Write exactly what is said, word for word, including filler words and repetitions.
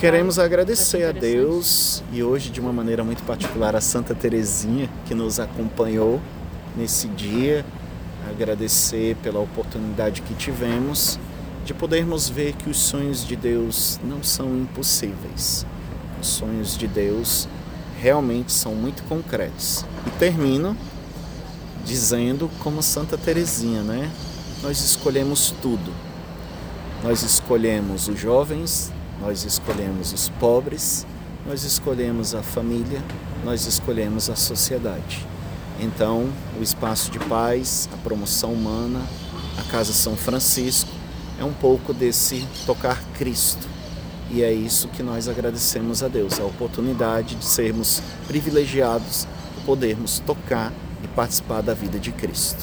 Queremos agradecer a Deus e hoje de uma maneira muito particular a Santa Terezinha que nos acompanhou nesse dia, agradecer pela oportunidade que tivemos de podermos ver que os sonhos de Deus não são impossíveis. Os sonhos de Deus realmente são muito concretos. E termino dizendo como Santa Terezinha, né? Nós escolhemos tudo. Nós escolhemos os jovens, nós escolhemos os pobres, nós escolhemos a família, nós escolhemos a sociedade. Então, o Espaço de Paz, a Promoção Humana, a Casa São Francisco, é um pouco desse tocar Cristo. E é isso que nós agradecemos a Deus, a oportunidade de sermos privilegiados, de podermos tocar e participar da vida de Cristo.